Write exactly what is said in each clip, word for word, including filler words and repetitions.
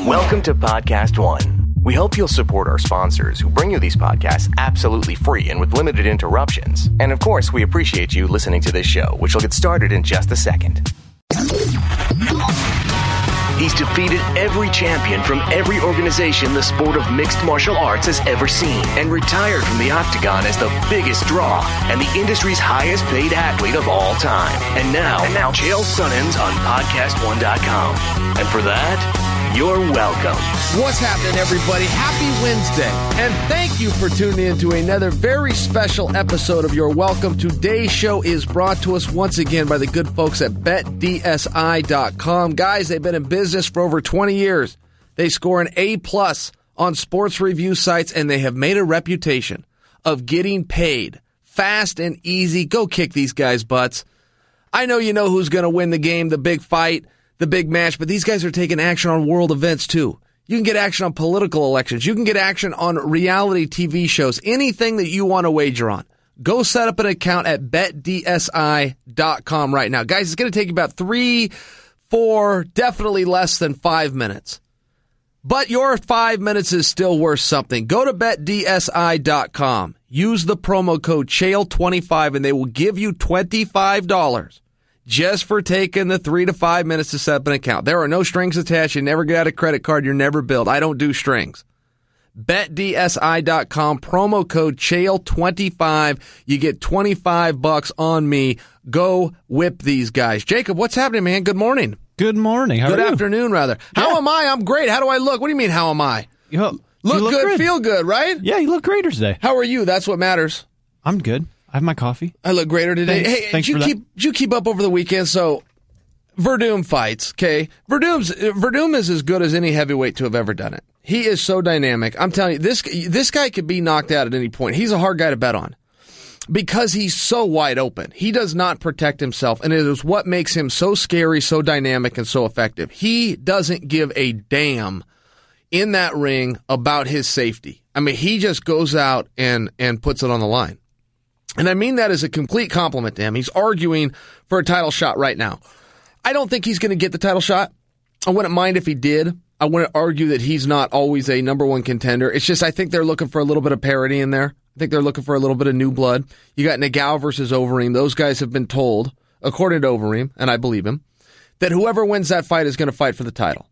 Welcome to Podcast One. We hope you'll support our sponsors who bring you these podcasts absolutely free and with limited interruptions. And of course, we appreciate you listening to this show, which will get started in just a second. He's defeated every champion from every organization the sport of mixed martial arts has ever seen and retired from the octagon as the biggest draw and the industry's highest paid athlete of all time. And now, and now Chael Sonnens on podcast one dot com. And for that, you're welcome. What's happening, everybody? Happy Wednesday. And thank you for tuning in to another very special episode of You're Welcome. Today's show is brought to us once again by the good folks at bet D S I dot com. Guys, they've been in business for over twenty years. They score an A plus on sports review sites, and they have made a reputation of getting paid fast and easy. Go kick these guys' butts. I know you know who's going to win the game, the big fight, the big match, but these guys are taking action on world events too. You can get action on political elections. You can get action on reality T V shows. Anything that you want to wager on. Go set up an account at bet D S I dot com right now. Guys, it's going to take you about three, four, definitely less than five minutes. But your five minutes is still worth something. Go to bet D S I dot com. Use the promo code Chael twenty-five and they will give you twenty-five dollars. Just for taking the three to five minutes to set up an account. There are no strings attached. You never get out a credit card. You're never billed. I don't do strings. bet D S I dot com, promo code Chael twenty-five. You get twenty-five bucks on me. Go whip these guys. Jacob, what's happening, man? Good morning. Good morning. How Good are you? afternoon, rather. How Yeah. am I? I'm great. How do I look? What do you mean, how am I? You look, Look, you look good, feel good, right? Yeah, you look greater today. How are you? That's what matters. I'm good. I have my coffee. I look greater today. Thanks. Hey, Thanks did you for keep that. did you keep up over the weekend? So Verdum fights, okay? Verdum's Verdum is as good as any heavyweight to have ever done it. He is so dynamic. I'm telling you, this this guy could be knocked out at any point. He's a hard guy to bet on because he's so wide open. He does not protect himself, and it is what makes him so scary, so dynamic, and so effective. He doesn't give a damn in that ring about his safety. I mean, he just goes out and and puts it on the line. And I mean that as a complete compliment to him. He's arguing for a title shot right now. I don't think he's going to get the title shot. I wouldn't mind if he did. I wouldn't argue that he's not always a number one contender. It's just I think they're looking for a little bit of parity in there. I think they're looking for a little bit of new blood. You got Nagao versus Overeem. Those guys have been told, according to Overeem, and I believe him, that whoever wins that fight is going to fight for the title.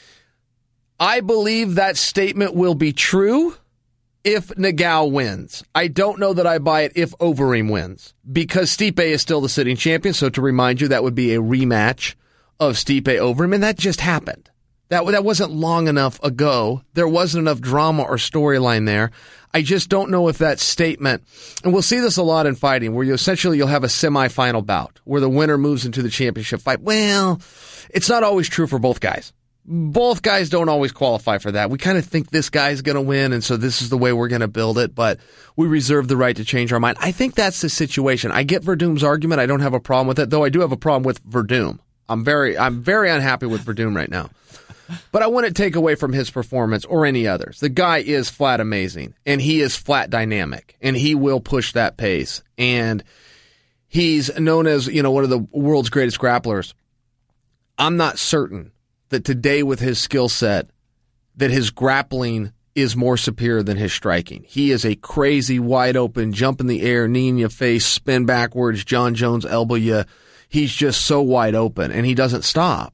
I believe that statement will be true if Nagao wins. I don't know that I buy it if Overeem wins because Stipe is still the sitting champion. So to remind you, that would be a rematch of Stipe Overeem, and that just happened. That that wasn't long enough ago. There wasn't enough drama or storyline there. I just don't know if that statement, and we'll see this a lot in fighting, where you essentially you'll have a semifinal bout where the winner moves into the championship fight. Well, it's not always true for both guys. Both guys don't always qualify for that. We kind of think this guy's going to win, and so this is the way we're going to build it, but we reserve the right to change our mind. I think that's the situation. I get Verdum's argument. I don't have a problem with it, though I do have a problem with Verdum. I'm very I'm very unhappy with Verdum right now. But I wouldn't take away from his performance or any others. The guy is flat amazing, and he is flat dynamic, and he will push that pace. And he's known as, you know, one of the world's greatest grapplers. I'm not certain that today with his skill set, that his grappling is more superior than his striking. He is a crazy, wide open, jump in the air, knee in your face, spin backwards, John Jones elbow you. He's just so wide open, and he doesn't stop.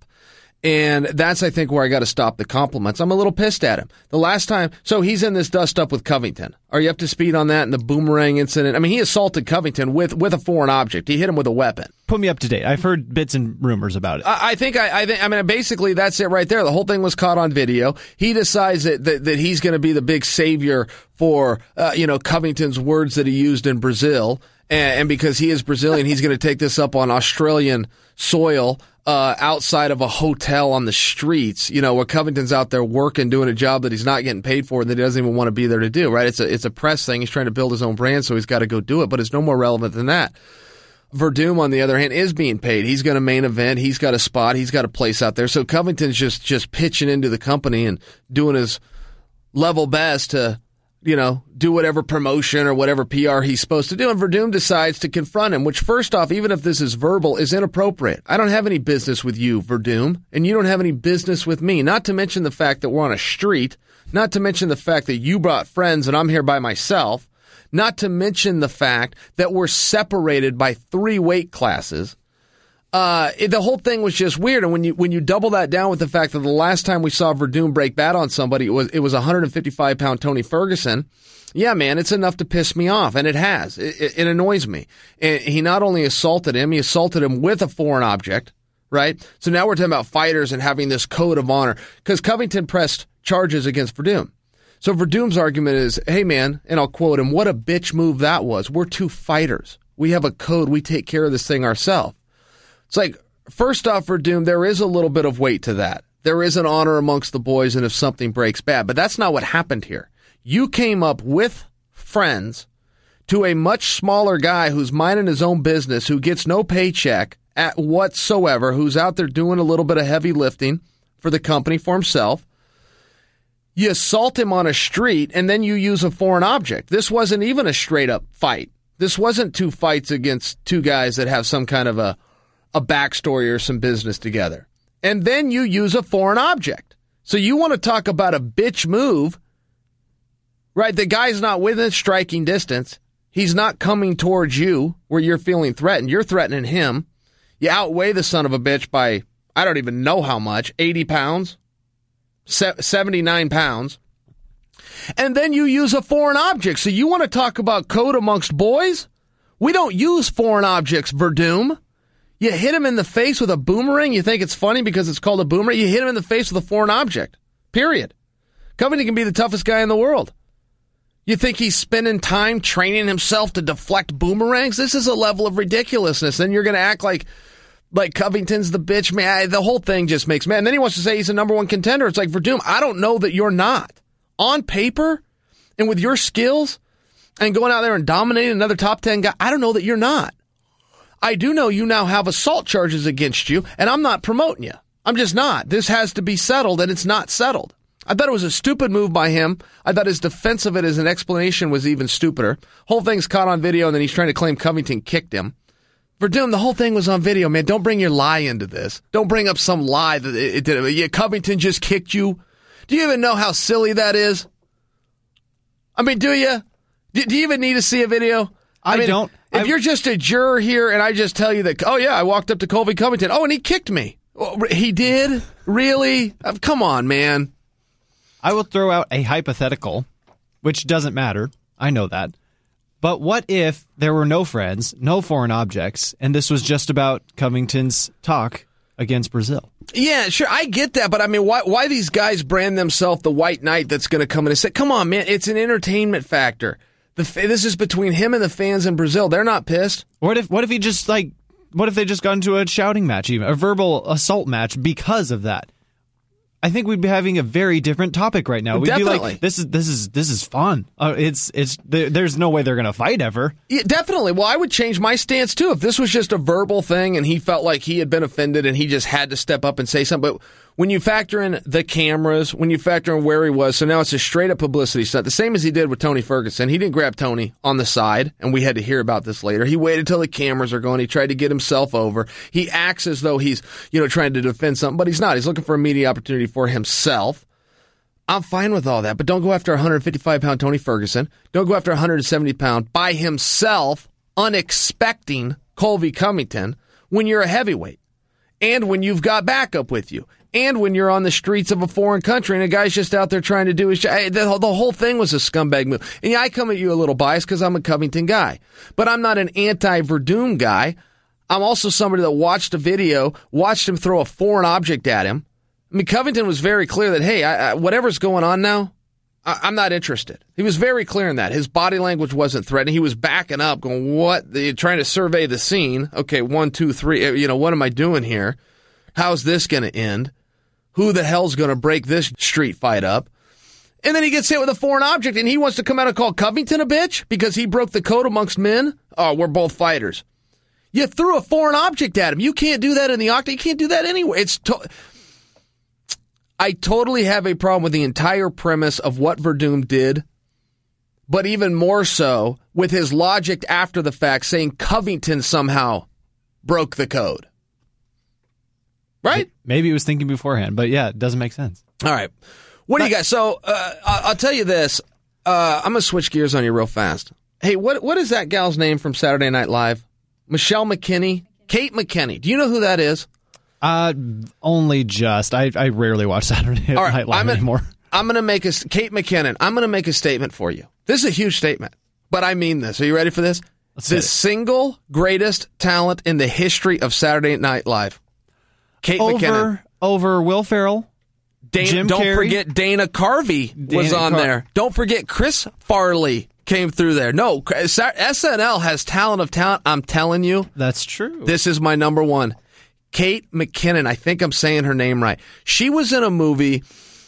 And that's, I think, where I got to stop the compliments. I'm a little pissed at him. The last time, so he's in this dust-up with Covington. Are you up to speed on that and the boomerang incident? I mean, he assaulted Covington with, with a foreign object. He hit him with a weapon. Put me up to date. I've heard bits and rumors about it. I, I think, I, I think, I mean, basically that's it right there. The whole thing was caught on video. He decides that, that, that he's going to be the big savior for, uh, you know, Covington's words that he used in Brazil. And, and because he is Brazilian, he's going to take this up on Australian soil. Uh, outside of a hotel on the streets, you know, where Covington's out there working, doing a job that he's not getting paid for and that he doesn't even want to be there to do, right? It's a, it's a press thing. He's trying to build his own brand, so he's got to go do it, but it's no more relevant than that. Verdum, on the other hand, is being paid. He's going to main event. He's got a spot. He's got a place out there. So Covington's just, just pitching into the company and doing his level best to you know, do whatever promotion or whatever P R he's supposed to do. And Verdum decides to confront him, which first off, even if this is verbal, is inappropriate. I don't have any business with you, Verdum, and you don't have any business with me. Not to mention the fact that we're on a street. Not to mention the fact that you brought friends and I'm here by myself. Not to mention the fact that we're separated by three weight classes. Uh, it, the whole thing was just weird. And when you when you double that down with the fact that the last time we saw Verdum break bad on somebody, it was it was one hundred fifty-five pound Tony Ferguson. Yeah, man, it's enough to piss me off, and it has. It, it, it annoys me. And he not only assaulted him, he assaulted him with a foreign object, right? So now we're talking about fighters and having this code of honor because Covington pressed charges against Verdum. So Verdum's argument is, hey, man, and I'll quote him, what a bitch move that was. We're two fighters. We have a code. We take care of this thing ourselves. It's like, first off, Verdum, there is a little bit of weight to that. There is an honor amongst the boys, and if something breaks bad. But that's not what happened here. You came up with friends to a much smaller guy who's minding his own business, who gets no paycheck at whatsoever, who's out there doing a little bit of heavy lifting for the company for himself. You assault him on a street, and then you use a foreign object. This wasn't even a straight-up fight. This wasn't two fights against two guys that have some kind of a, a backstory or some business together. And then you use a foreign object. So you want to talk about a bitch move, right? The guy's not within striking distance. He's not coming towards you where you're feeling threatened. You're threatening him. You outweigh the son of a bitch by, I don't even know how much, eighty pounds? seventy-nine pounds, and then you use a foreign object. So you want to talk about code amongst boys? We don't use foreign objects, Verdum. You hit him in the face with a boomerang. You think it's funny because it's called a boomerang? You hit him in the face with a foreign object, period. Covington can be the toughest guy in the world. You think he's spending time training himself to deflect boomerangs? This is a level of ridiculousness. Then you're going to act like Like Covington's the bitch, man. The whole thing just makes man. And then he wants to say he's a number one contender. It's like, Verdum, I don't know that you're not. On paper and with your skills and going out there and dominating another top ten guy, I don't know that you're not. I do know you now have assault charges against you, and I'm not promoting you. I'm just not. This has to be settled, and it's not settled. I thought it was a stupid move by him. I thought his defense of it as an explanation was even stupider. Whole thing's caught on video, and then he's trying to claim Covington kicked him. Verdum, the whole thing was on video, man. Don't bring your lie into this. Don't bring up some lie that it did. Yeah, Covington just kicked you. Do you even know how silly that is? I mean, do you? Do, do you even need to see a video? I, I mean, don't. If I, you're just a juror here and I just tell you that, oh, yeah, I walked up to Colby Covington. Oh, and he kicked me. Oh, he did? Really? Uh, come on, man. I will throw out a hypothetical, which doesn't matter. I know that. But what if there were no friends, no foreign objects, and this was just about Covington's talk against Brazil? Yeah, sure, I get that, but I mean, why why these guys brand themselves the white knight that's going to come in and say, come on, man, it's an entertainment factor. The, this is between him and the fans in Brazil. They're not pissed. What if what if he just, like, what if they just got into a shouting match, even a verbal assault match because of that? I think we'd be having a very different topic right now. We'd Definitely. be like, "This is this is this is fun. Uh, it's it's there, there's no way they're going to fight ever." Yeah, definitely. Well, I would change my stance too if this was just a verbal thing and he felt like he had been offended and he just had to step up and say something. But when you factor in the cameras, when you factor in where he was, so now it's a straight up publicity stunt. The same as he did with Tony Ferguson. He didn't grab Tony on the side, and we had to hear about this later. He waited till the cameras are going. He tried to get himself over. He acts as though he's, you know, trying to defend something, but he's not. He's looking for a media opportunity for himself. I'm fine with all that, but don't go after one hundred fifty-five pound Tony Ferguson. Don't go after one hundred seventy pound by himself, unexpecting Colby Covington when you're a heavyweight and when you've got backup with you. And when you're on the streets of a foreign country and a guy's just out there trying to do his job, the, the whole thing was a scumbag move. And yeah, I come at you a little biased because I'm a Covington guy. But I'm not an anti-Verdum guy. I'm also somebody that watched a video, watched him throw a foreign object at him. I mean, Covington was very clear that, hey, I, I, whatever's going on now, I, I'm not interested. He was very clear in that. His body language wasn't threatening. He was backing up, going, what? You're trying to survey the scene. Okay, one, two, three. You know, what am I doing here? How's this going to end? Who the hell's going to break this street fight up? And then he gets hit with a foreign object, and he wants to come out and call Covington a bitch because he broke the code amongst men? Oh, we're both fighters. You threw a foreign object at him. You can't do that in the octagon. You can't do that anyway. It's to- I totally have a problem with the entire premise of what Verdum did but even more so with his logic after the fact saying Covington somehow broke the code. Right? Maybe he was thinking beforehand, but yeah, it doesn't make sense. All right. What do you got? So uh, I'll tell you this. Uh, I'm going to switch gears on you real fast. Hey, what what is that gal's name from Saturday Night Live? Michelle McKinney? Kate McKinney. Do you know who that is? Uh, only just. I, I rarely watch Saturday Night right, Live I'm gonna, anymore. I'm going to make a, Kate McKinnon, I'm going to make a statement for you. This is a huge statement, but I mean this. Are you ready for this? Let's the single greatest talent in the history of Saturday Night Live. Kate over, McKinnon. Over Will Ferrell? Dana, Jim don't Carrey? forget Dana Carvey Dana was on Car- there. Don't forget Chris Farley came through there. No, S N L has talent of talent. I'm telling you. That's true. This is my number one. Kate McKinnon. I think I'm saying her name right. She was in a movie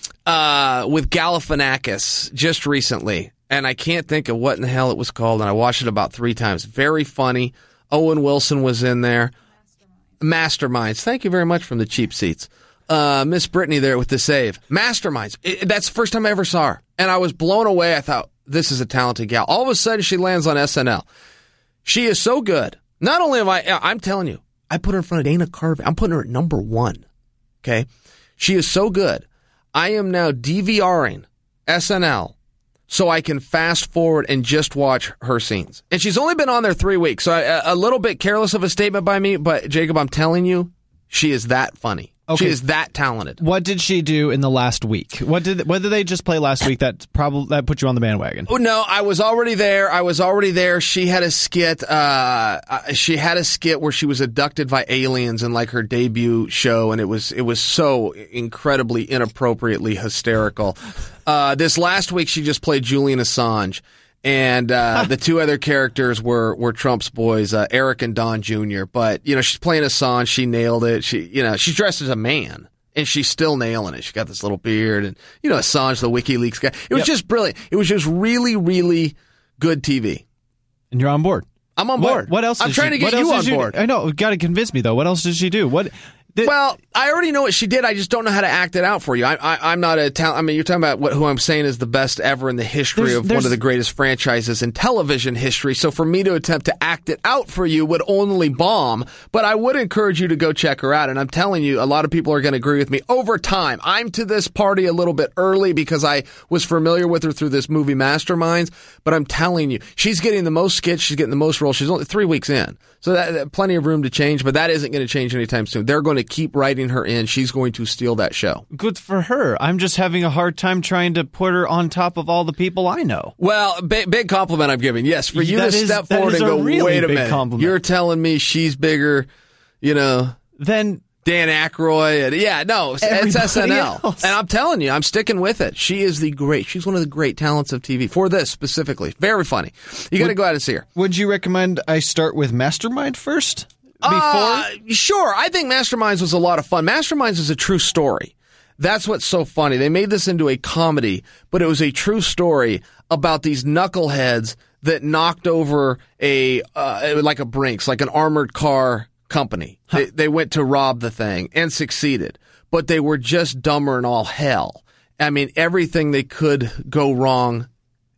uh, with Galifianakis just recently, and I can't think of what in the hell it was called, and I watched it about three times. Very funny. Owen Wilson was in there. Masterminds. Masterminds. Thank you very much from the cheap seats. Uh, Miss Brittany there with the save. Masterminds. It, that's the first time I ever saw her. And I was blown away. I thought, this is a talented gal. All of a sudden, she lands on S N L. She is so good. Not only am I, I'm telling you, I put her in front of Dana Carvey. I'm putting her at number one. Okay? She is so good. I am now DVRing S N L so I can fast forward and just watch her scenes. And she's only been on there three weeks, so I, a little bit careless of a statement by me, but Jacob, I'm telling you, she is that funny. Okay. She is that talented. What did she do in the last week? What did what did they just play last week that probably that put you on the bandwagon? Oh, no, I was already there. I was already there. She had a skit. Uh, she had a skit where she was abducted by aliens in like her debut show, and it was it was so incredibly inappropriately hysterical. Uh, this last week, she just played Julian Assange. And uh, the two other characters were were Trump's boys, uh, Eric and Don Junior But you know, she's playing Assange. She nailed it. She, you know, she's dressed as a man, and she's still nailing it. She got this little beard, and you know, Assange, the WikiLeaks guy. It was yep. just brilliant. It was just really, really good T V. And you're on board. I'm on board. What, what else? I'm trying she, to get you on board. Do? I know. Got to convince me though. What else did she do? What? Did, well, I already know what she did. I just don't know how to act it out for you. I, I, I'm not a talent. I mean, you're talking about what, who I'm saying is the best ever in the history there's, of there's, one of the greatest franchises in television history. So for me to attempt to act it out for you would only bomb. But I would encourage you to go check her out. And I'm telling you, a lot of people are going to agree with me. Over time, I'm to this party a little bit early because I was familiar with her through this movie Masterminds. But I'm telling you, she's getting the most skits. She's getting the most roles. She's only three weeks in. So that, that plenty of room to change, but that isn't going to change anytime soon. They're going to keep writing her in. She's going to steal that show. Good for her. I'm just having a hard time trying to put her on top of all the people I know. Well, big, big compliment I'm giving. Yes, for you that to is, step forward and go, really wait a big minute. Compliment. You're telling me she's bigger, you know, than Dan Aykroyd. And, yeah, no, it's S N L. Else. And I'm telling you, I'm sticking with it. She is the great. She's one of the great talents of T V for this specifically. Very funny. You got to go out and see her. Would you recommend I start with Mastermind first? Before? Uh, sure. I think Masterminds was a lot of fun. Masterminds is a true story. That's what's so funny. They made this into a comedy, but it was a true story about these knuckleheads that knocked over a uh, like a Brinks, like an armored car company. Huh. They, they went to rob the thing and succeeded, but they were just dumber than all hell. I mean, everything they could go wrong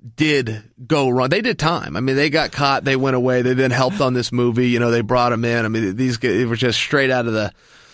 did go wrong. They did time. I mean, they got caught. They went away. They then helped on this movie. You know, they brought them in. I mean, these guys were just straight out of the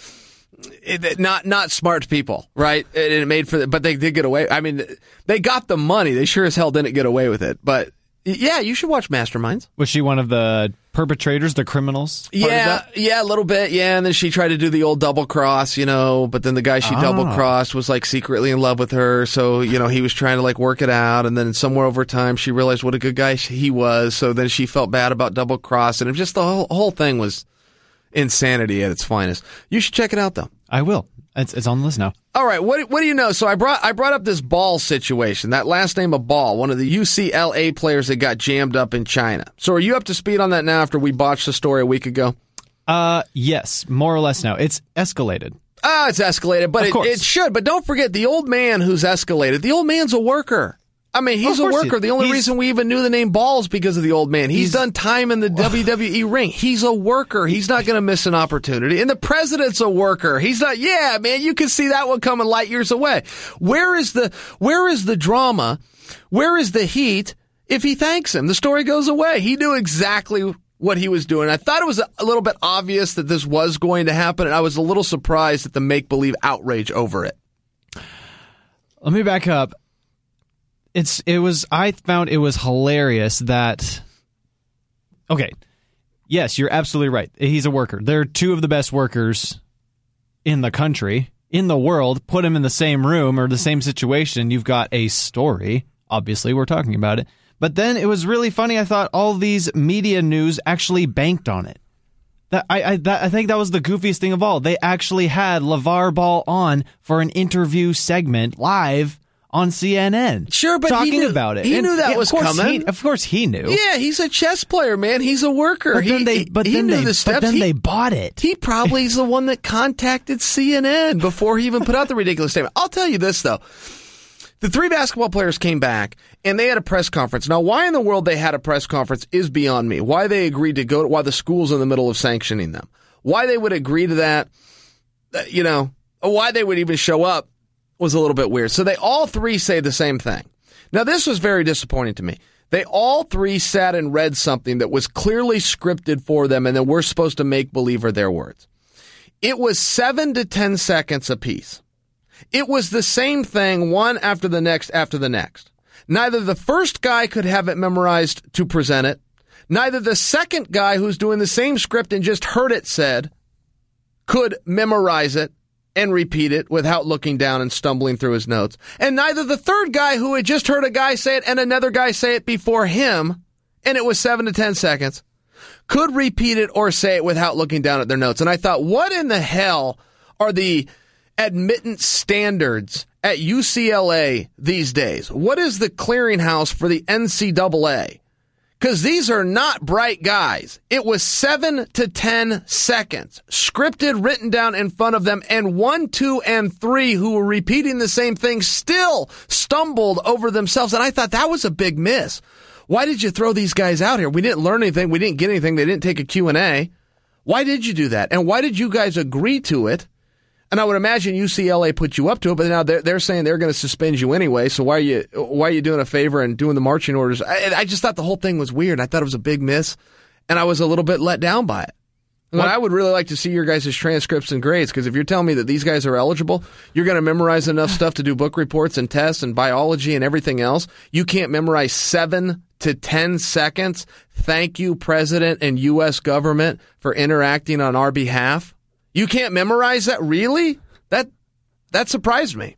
it, not not smart people, right? And it made for, the, but they did get away. I mean, they got the money. They sure as hell didn't get away with it. But yeah, you should watch Masterminds. Was she one of the perpetrators, the criminals? Yeah, yeah, a little bit, yeah. And then she tried to do the old double cross, you know, but then the guy she ah. double crossed was like secretly in love with her. So, you know, he was trying to like work it out. And then somewhere over time, she realized what a good guy he was. So then she felt bad about double crossing. And just the whole, whole thing was insanity at its finest. You should check it out, though. I will. It's, it's on the list now. All right, what what do you know? So I brought I brought up this Ball situation, that last name of Ball, one of the U C L A players that got jammed up in China. So are you up to speed on that now after we botched the story a week ago? Uh, yes, more or less now. It's escalated. Ah, it's escalated, but it, it should. But don't forget, the old man who's escalated, the old man's a worker. I mean, he's a worker. The only reason we even knew the name Ball is because of the old man. He's, he's done time in the W W E ring. He's a worker. He's not going to miss an opportunity. And the president's a worker. He's not, yeah, man, you can see that one coming light years away. Where is the, where is the drama? Where is the heat? if he thanks him. The story goes away. He knew exactly what he was doing. I thought it was a little bit obvious that this was going to happen, and I was a little surprised at the make-believe outrage over it. Let me back up. It's it was I found it was hilarious that okay. Yes, you're absolutely right. He's a worker. They're two of the best workers in the country, in the world. Put them in the same room or the same situation, you've got a story. Obviously, we're talking about it. But then it was really funny. I thought all these media news actually banked on it. That I I, that, I think that was the goofiest thing of all. They actually had LeVar Ball on for an interview segment live on C N N. Sure, but talking he knew, about it. He and, knew that yeah, was of coming. He, of course, he knew. Yeah, he's a chess player, man. He's a worker. But then he, they, but he then knew they, the steps. But then he, they bought it. He probably is the one that contacted C N N before he even put out the ridiculous statement. I'll tell you this, though. The three basketball players came back, and they had a press conference. Now, why in the world they had a press conference is beyond me. Why they agreed to go to, why the school's in the middle of sanctioning them. Why they would agree to that, you know, why they would even show up was a little bit weird. So they all three say the same thing. Now, this was very disappointing to me. They all three sat and read something that was clearly scripted for them, and then we're supposed to make believe are their words. It was seven to ten seconds apiece. It was the same thing, one after the next after the next. Neither the first guy could have it memorized to present it. Neither the second guy who's doing the same script and just heard it said could memorize it and repeat it without looking down and stumbling through his notes. And neither the third guy who had just heard a guy say it and another guy say it before him, and it was seven to ten seconds, could repeat it or say it without looking down at their notes. And I thought, what in the hell are the admittance standards at U C L A these days? What is the clearinghouse for the N C double A? Because these are not bright guys. It was seven to ten seconds, scripted, written down in front of them, and one, two, and three who were repeating the same thing still stumbled over themselves. And I thought that was a big miss. Why did you throw these guys out here? We didn't learn anything. We didn't get anything. They didn't take a Q and A. Why did you do that? And why did you guys agree to it? And I would imagine U C L A put you up to it, but now they're, they're saying they're going to suspend you anyway. So why are you why are you doing a favor and doing the marching orders? I, I just thought the whole thing was weird. I thought it was a big miss, and I was a little bit let down by it. And I would really like to see your guys' transcripts and grades, because if you're telling me that these guys are eligible, you're going to memorize enough stuff to do book reports and tests and biology and everything else. You can't memorize seven to ten seconds. Thank you, President and U S government, for interacting on our behalf. You can't memorize that? Really? That that surprised me.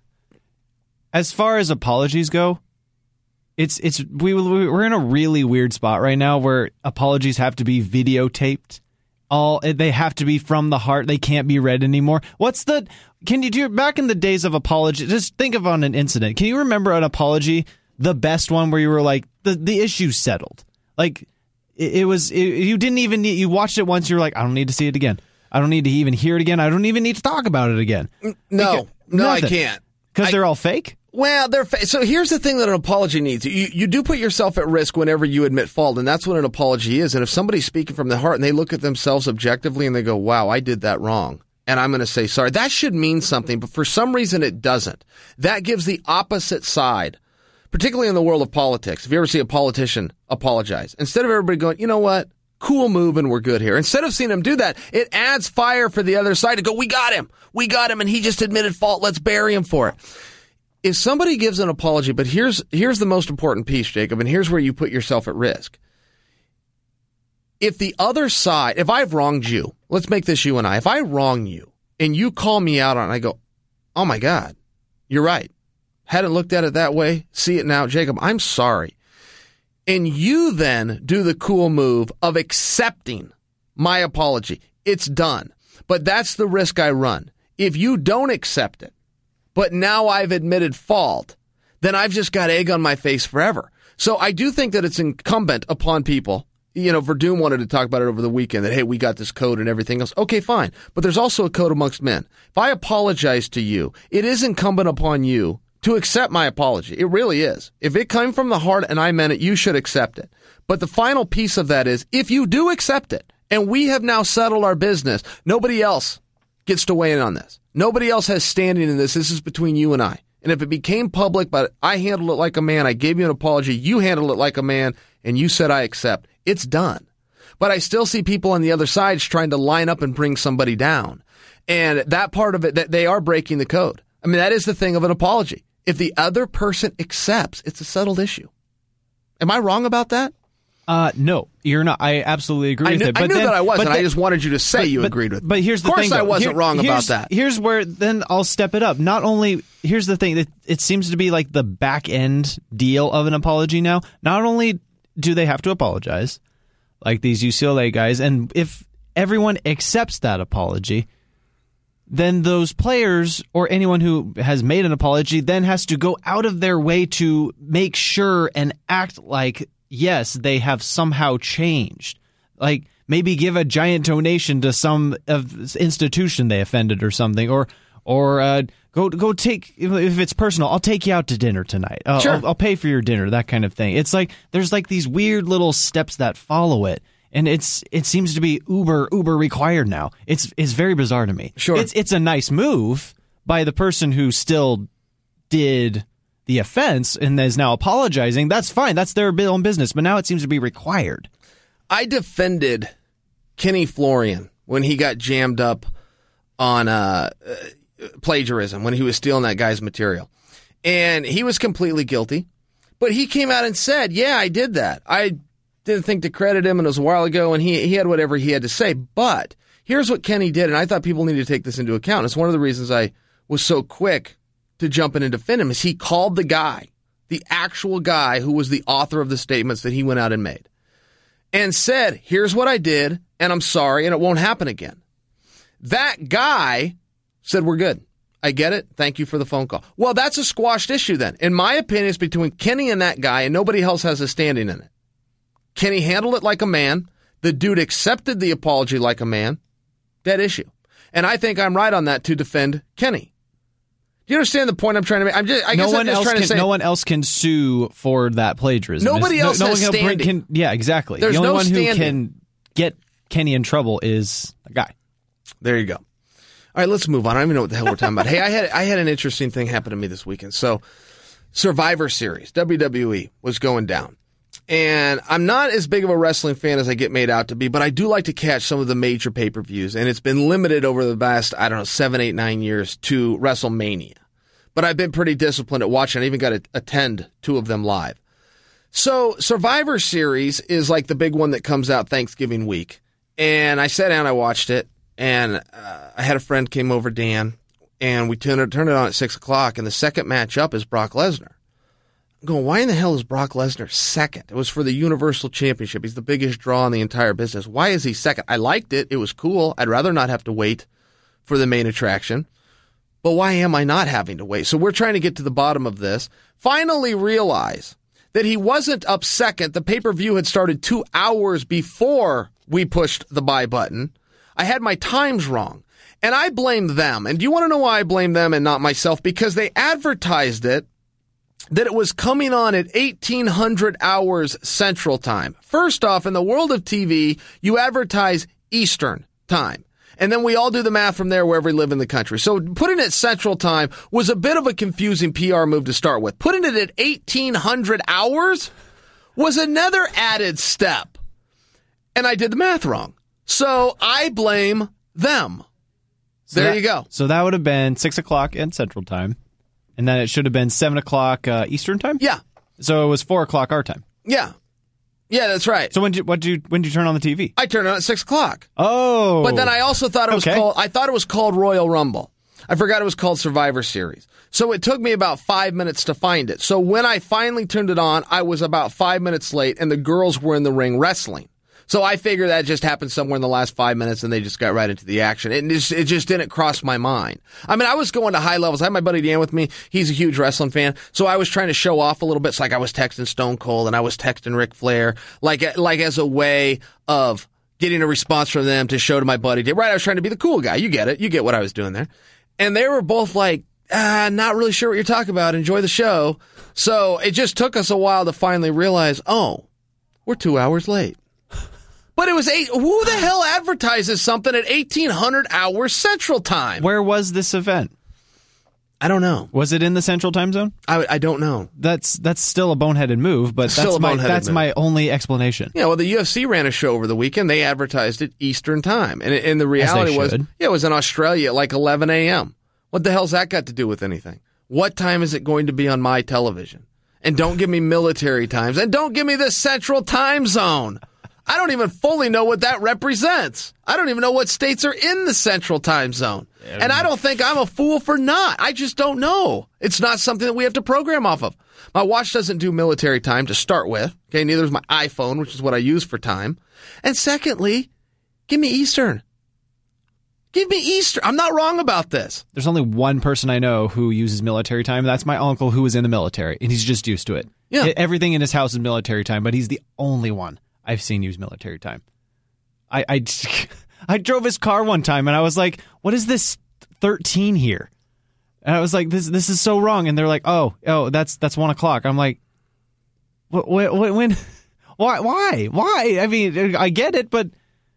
As far as apologies go, it's it's we we're in a really weird spot right now where apologies have to be videotaped. All they have to be from the heart. They can't be read anymore. What's the? Can you do back in the days of apology? Just think of on an incident. Can you remember an apology, the best one where you were like the the issue's settled? Like it, it was. It, you didn't even need. You watched it once. You're like, I don't need to see it again. I don't need to even hear it again. I don't even need to talk about it again. No, because, no, nothing. I can't. Because they're all fake? Well, they're fa- so here's the thing that an apology needs. You, you do put yourself at risk whenever you admit fault, and that's what an apology is. And if somebody's speaking from the heart and they look at themselves objectively and they go, wow, I did that wrong, and I'm going to say sorry, that should mean something, but for some reason it doesn't. That gives the opposite side, particularly in the world of politics. If you ever see a politician apologize, instead of everybody going, you know what? Cool move and we're good here. Instead of seeing him do that, it adds fire for the other side to go, we got him. We got him and he just admitted fault. Let's bury him for it. If somebody gives an apology, but here's here's the most important piece, Jacob, and here's where you put yourself at risk. If the other side, if I've wronged you, let's make this you and I. If I wrong you and you call me out on it, I go, oh my God, you're right. Hadn't looked at it that way. See it now. Jacob, I'm sorry. And you then do the cool move of accepting my apology. It's done. But that's the risk I run. If you don't accept it, but now I've admitted fault, then I've just got egg on my face forever. So I do think that it's incumbent upon people. You know, Verdum wanted to talk about it over the weekend that, hey, we got this code and everything else. Okay, fine. But there's also a code amongst men. If I apologize to you, it is incumbent upon you to accept my apology. It really is. If it came from the heart and I meant it, you should accept it. But the final piece of that is, if you do accept it, and we have now settled our business, nobody else gets to weigh in on this. Nobody else has standing in this. This is between you and I. And if it became public, but I handled it like a man, I gave you an apology, you handled it like a man, and you said I accept, it's done. But I still see people on the other side trying to line up and bring somebody down. And that part of it, that they are breaking the code. I mean, that is the thing of an apology. If the other person accepts, it's a settled issue. Am I wrong about that? Uh, no, you're not. I absolutely agree I with knew, it. But I knew then, that I wasn't. But I just wanted you to say but, you but, agreed with me. But here's the thing. Of course thing, I though. wasn't Here, wrong about that. Here's where then I'll step it up. Not only, here's the thing, that it seems to be like the back end deal of an apology now. Not only do they have to apologize, like these U C L A guys, and if everyone accepts that apology, then those players or anyone who has made an apology then has to go out of their way to make sure and act like, yes, they have somehow changed. Like maybe give a giant donation to some of institution they offended or something, or or uh, go go take, if it's personal, I'll take you out to dinner tonight. Uh, sure. I'll, I'll pay for your dinner, that kind of thing. It's like there's like these weird little steps that follow it. And it's it seems to be uber uber required now. It's it's very bizarre to me. Sure, it's it's a nice move by the person who still did the offense and is now apologizing. That's fine. That's their own business. But now it seems to be required. I defended Kenny Florian when he got jammed up on uh, plagiarism, when he was stealing that guy's material, and he was completely guilty. But he came out and said, "Yeah, I did that. I." Didn't think to credit him, and it was a while ago, and he he had whatever he had to say. But here's what Kenny did, and I thought people needed to take this into account. It's one of the reasons I was so quick to jump in and defend him, is he called the guy, the actual guy who was the author of the statements that he went out and made, and said, here's what I did, and I'm sorry, and it won't happen again. That guy said, we're good. I get it. Thank you for the phone call. Well, that's a squashed issue then. In my opinion, it's between Kenny and that guy, and nobody else has a standing in it. Kenny handled it like a man. The dude accepted the apology like a man. Dead issue. And I think I'm right on that to defend Kenny. Do you understand the point I'm trying to make? I'm just, I no guess one I'm just else trying can, to say. No one else can sue for that plagiarism. Nobody It's, else no, has no one can bring- standing. Can, yeah, exactly. There's the only no one who standing. can get Kenny in trouble is a guy. There you go. All right, let's move on. I don't even know what the hell we're talking about. Hey, I had I had an interesting thing happen to me this weekend. So, Survivor Series, W W E, was going down. And I'm not as big of a wrestling fan as I get made out to be, but I do like to catch some of the major pay-per-views. And it's been limited over the past, I don't know, seven, eight, nine years to WrestleMania. But I've been pretty disciplined at watching. I even got to attend two of them live. So Survivor Series is like the big one that comes out Thanksgiving week. And I sat down, I watched it, and uh, I had a friend came over, Dan, and we turned it, turned it on at six o'clock, and the second match up is Brock Lesnar. I'm going, why in the hell is Brock Lesnar second? It was for the Universal Championship. He's the biggest draw in the entire business. Why is he second? I liked it. It was cool. I'd rather not have to wait for the main attraction. But why am I not having to wait? So we're trying to get to the bottom of this. Finally realize that he wasn't up second. The pay-per-view had started two hours before we pushed the buy button. I had my times wrong. And I blamed them. And do you want to know why I blame them and not myself? Because they advertised it that it was coming on at eighteen hundred hours Central Time. First off, in the world of T V, you advertise Eastern Time. And then we all do the math from there wherever we live in the country. So putting it Central Time was a bit of a confusing P R move to start with. Putting it at eighteen hundred hours was another added step. And I did the math wrong. So I blame them. So there that, you go. So that would have been six o'clock in Central Time. And then it should have been seven o'clock uh, Eastern Time? Yeah. So it was four o'clock our time. Yeah. Yeah, that's right. So when did you, what did you, when did you turn on the T V? I turned it on at six o'clock. Oh. But then I also thought it was Okay. called, I thought it was called Royal Rumble. I forgot it was called Survivor Series. So it took me about five minutes to find it. So when I finally turned it on, I was about five minutes late and the girls were in the ring wrestling. So I figured that just happened somewhere in the last five minutes and they just got right into the action. It just, it just didn't cross my mind. I mean, I was going to high levels. I had my buddy Dan with me. He's a huge wrestling fan. So I was trying to show off a little bit. It's like I was texting Stone Cold and I was texting Ric Flair, like, like as a way of getting a response from them to show to my buddy. Right, I was trying to be the cool guy. You get it. You get what I was doing there. And they were both like, ah, not really sure what you're talking about. Enjoy the show. So it just took us a while to finally realize, oh, we're two hours late. But it was eight. Who the hell advertises something at eighteen hundred hours Central Time? Where was this event? I don't know. Was it in the Central Time Zone? I, I don't know. That's that's still a boneheaded move, but Still that's a my boneheaded that's move. my only explanation. Yeah, well, the U F C ran a show over the weekend. They advertised it Eastern Time. And, and the reality was, should. yeah, it was in Australia at like eleven a.m. What the hell's that got to do with anything? What time is it going to be on my television? And don't give me military times. And don't give me the Central Time Zone. I don't even fully know what that represents. I don't even know what states are in the Central Time Zone. And I don't think I'm a fool for not. I just don't know. It's not something that we have to program off of. My watch doesn't do military time to start with. Okay, neither does my iPhone, which is what I use for time. And secondly, give me Eastern. Give me Eastern. I'm not wrong about this. There's only one person I know who uses military time. That's my uncle who was in the military, and he's just used to it. Yeah. Everything in his house is military time, but he's the only one I've seen use military time. I, I, I drove his car one time, and I was like, what is this thirteen here? And I was like, this this is so wrong. And they're like, oh, oh, that's that's one o'clock. I'm like, what, what, when, why, why, why? I mean, I get it, but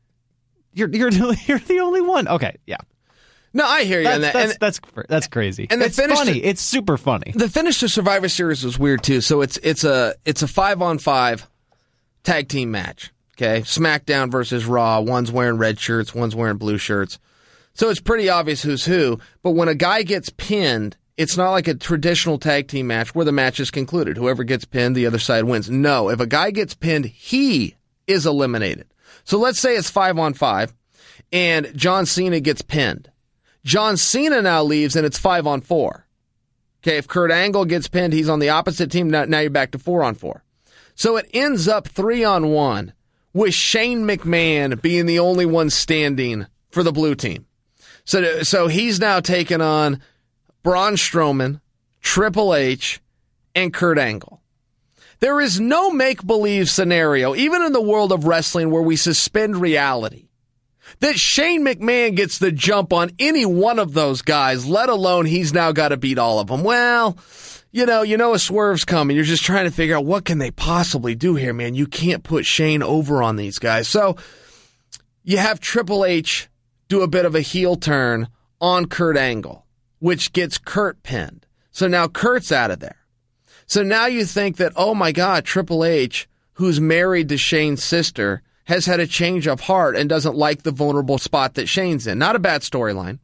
you're you're you're the only one. Okay, yeah. No, I hear you. That's on that. that's, and, that's that's crazy. and the it's finish funny. to- It's super funny. The finish to Survivor Series was weird too. So it's it's a it's a five on five tag team match. Okay, SmackDown versus Raw. One's wearing red shirts, one's wearing blue shirts. So it's pretty obvious who's who. But when a guy gets pinned, it's not like a traditional tag team match where the match is concluded. Whoever gets pinned, the other side wins. No, if a guy gets pinned, he is eliminated. So let's say it's five on five, and John Cena gets pinned. John Cena now leaves, and it's five on four. Okay, if Kurt Angle gets pinned, he's on the opposite team. Now, now you're back to four on four. So it ends up three on one, with Shane McMahon being the only one standing for the blue team. So, so he's now taken on Braun Strowman, Triple H, and Kurt Angle. There is no make-believe scenario, even in the world of wrestling, where we suspend reality, that Shane McMahon gets the jump on any one of those guys, let alone he's now got to beat all of them. Well, you know, you know a swerve's coming. You're just trying to figure out what can they possibly do here, man. You can't put Shane over on these guys. So you have Triple H do a bit of a heel turn on Kurt Angle, which gets Kurt pinned. So now Kurt's out of there. So now you think that, oh my God, Triple H, who's married to Shane's sister, has had a change of heart and doesn't like the vulnerable spot that Shane's in. Not a bad storyline.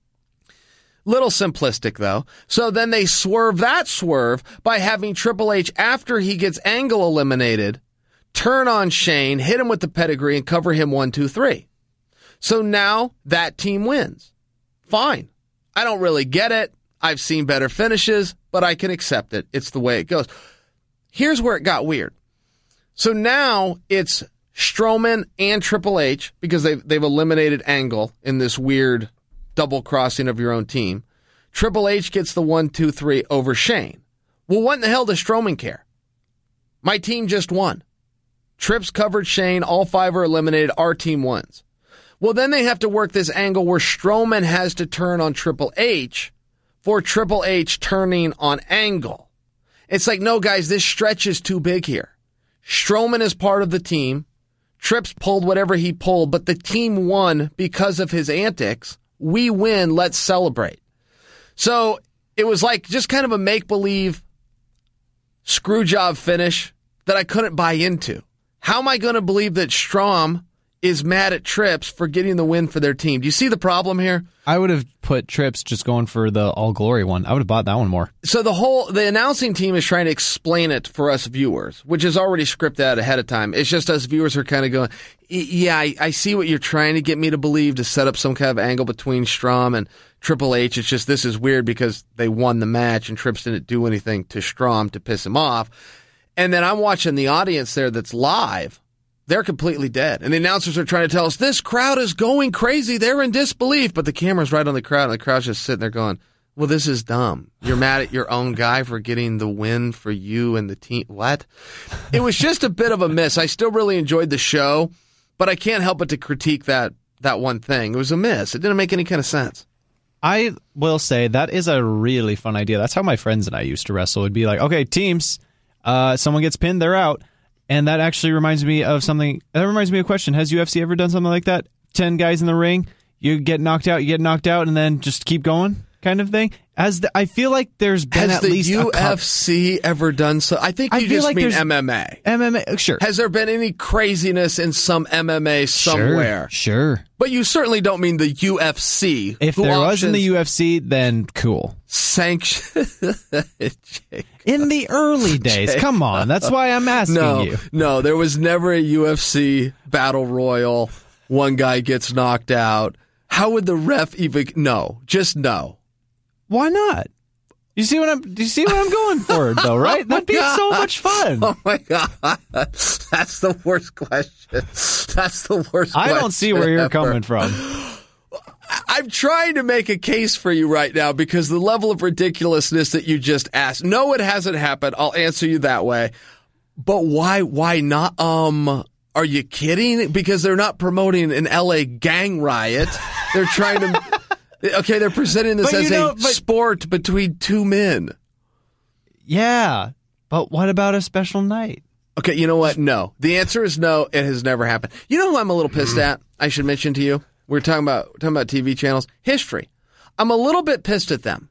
Little simplistic, though. So then they swerve that swerve by having Triple H, after he gets Angle eliminated, turn on Shane, hit him with the pedigree, and cover him one, two, three. So now that team wins. Fine. I don't really get it. I've seen better finishes, but I can accept it. It's the way it goes. Here's where it got weird. So now it's Strowman and Triple H, because they've, they've eliminated Angle in this weird double crossing of your own team. Triple H gets the one, two, three over Shane. Well, what in the hell does Strowman care? My team just won. Trips covered Shane. All five are eliminated. Our team wins. Well, then they have to work this angle where Strowman has to turn on Triple H for Triple H turning on Angle. It's like, no, guys, this stretch is too big here. Strowman is part of the team. Trips pulled whatever he pulled, but the team won because of his antics. We win. Let's celebrate. So it was like just kind of a make-believe screw job finish that I couldn't buy into. How am I going to believe that Strom is mad at Trips for getting the win for their team? Do you see the problem here? I would have put Trips just going for the All Glory one. I would have bought that one more. So the whole, the announcing team is trying to explain it for us viewers, which is already scripted out ahead of time. It's just us viewers are kind of going, yeah, I, I see what you're trying to get me to believe, to set up some kind of angle between Strom and Triple H. It's just, this is weird because they won the match and Trips didn't do anything to Strom to piss him off. And then I'm watching the audience there that's live. They're completely dead. And the announcers are trying to tell us, this crowd is going crazy. They're in disbelief. But the camera's right on the crowd, and the crowd's just sitting there going, well, this is dumb. You're mad at your own guy for getting the win for you and the team. What? It was just a bit of a miss. I still really enjoyed the show, but I can't help but to critique that, that one thing. It was a miss. It didn't make any kind of sense. I will say that is a really fun idea. That's how my friends and I used to wrestle. It'd be like, okay, teams, uh, someone gets pinned, they're out. And that actually reminds me of something. That reminds me of a question. Has U F C ever done something like that? Ten guys in the ring, you get knocked out, you get knocked out, and then just keep going? kind of thing. As the, I feel like there's been Has at the least U F a C couple, ever done so? I think you I feel just like mean there's- M M A. M M A. Sure, Has there been any craziness in some M M A somewhere? Sure, sure. But you certainly don't mean the U F C. If who there was in the options U F C, then cool. sanction. In the early days, come on. That's why I'm asking No, you. no, there was never a U F C battle royal. One guy gets knocked out. How would the ref even? No, just no. Why not? You see what I'm? Do you see what I'm going for, though? Right? That'd be so much fun. Oh my god, that's the worst question. That's the worst. I don't see where you're ever. coming from. I'm trying to make a case for you right now because the level of ridiculousness that you just asked. No, it hasn't happened. I'll answer you that way. But why? Why not? Um, are you kidding? Because they're not promoting an L A gang riot. They're trying to. Okay, they're presenting this But as you know, a but- sport between two men. Yeah, but what about a special night? Okay, you know what? No. The answer is no. It has never happened. You know who I'm a little pissed at? I should mention to you. We're talking about talking about T V channels. History. I'm a little bit pissed at them.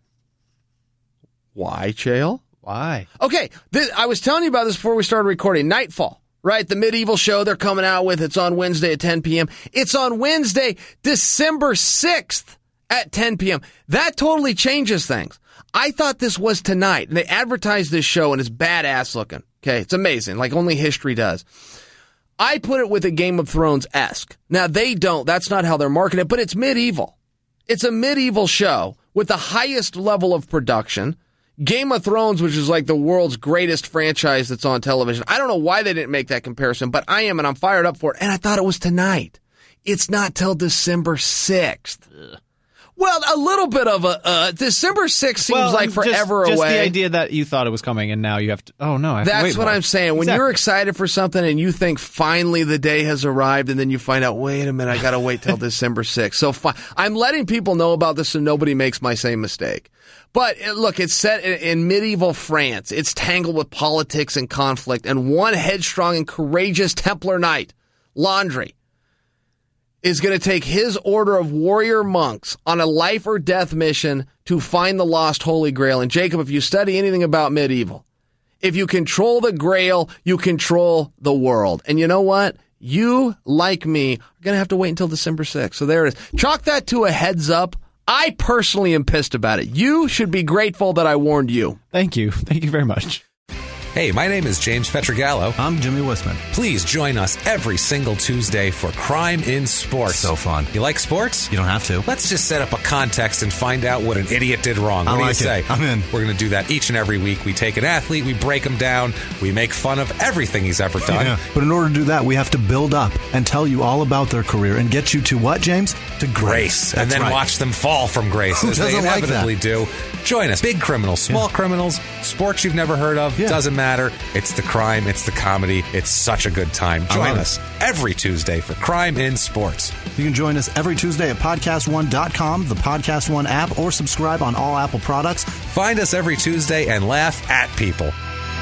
Why, Chael? Why? Okay, this, I was telling you about this before we started recording. Nightfall, right? The medieval show they're coming out with. It's on Wednesday at ten p.m. It's on Wednesday, December sixth at ten p.m. That totally changes things. I thought this was tonight. And they advertised this show, and it's badass looking. Okay, it's amazing, like only history does. I put it with a Game of Thrones-esque. Now, they don't. That's not how they're marketing it, but it's medieval. It's a medieval show with the highest level of production. Game of Thrones, which is like the world's greatest franchise that's on television. I don't know why they didn't make that comparison, but I am, and I'm fired up for it. And I thought it was tonight. It's not till December sixth. Ugh. Well, a little bit of a uh, December sixth seems well, like just, forever just away. Just the idea that you thought it was coming, and now you have to. Oh no, I have That's to wait what more. I'm saying. When Exactly. you're excited for something and you think finally the day has arrived, and then you find out, wait a minute, I got to wait till December sixth. So fi- I'm letting people know about this so nobody makes my same mistake. But uh, look, it's set in, in medieval France. It's tangled with politics and conflict, and one headstrong and courageous Templar knight, Landry, is going to take his order of warrior monks on a life or death mission to find the lost Holy Grail. And Jacob, if you study anything about medieval, if you control the Grail, you control the world. And you know what? You, like me, are going to have to wait until December sixth. So there it is. Chalk that to a heads up. I personally am pissed about it. You should be grateful that I warned you. Thank you. Thank you very much. Hey, my name is James Petrogallo. I'm Jimmy Wisman. Please join us every single Tuesday for Crime in Sports. So fun. You like sports? You don't have to. Let's just set up a context and find out what an idiot did wrong. What I do like you say? it. I'm in. We're going to do that each and every week. We take an athlete, we break him down, we make fun of everything he's ever done. Yeah. But in order to do that, we have to build up and tell you all about their career and get you to what, James? To grace. Grace. And That's then right. watch them fall from grace Who as they doesn't like inevitably that? do. Join us. Big criminals, small Yeah. criminals, sports you've never heard of. Yeah. Doesn't matter. It's the crime. It's the comedy. It's such a good time. I Join love us it. every Tuesday for Crime in Sports. You can join us every Tuesday at podcast one dot com, the Podcast One app, or subscribe on all Apple products. Find us every Tuesday and laugh at people.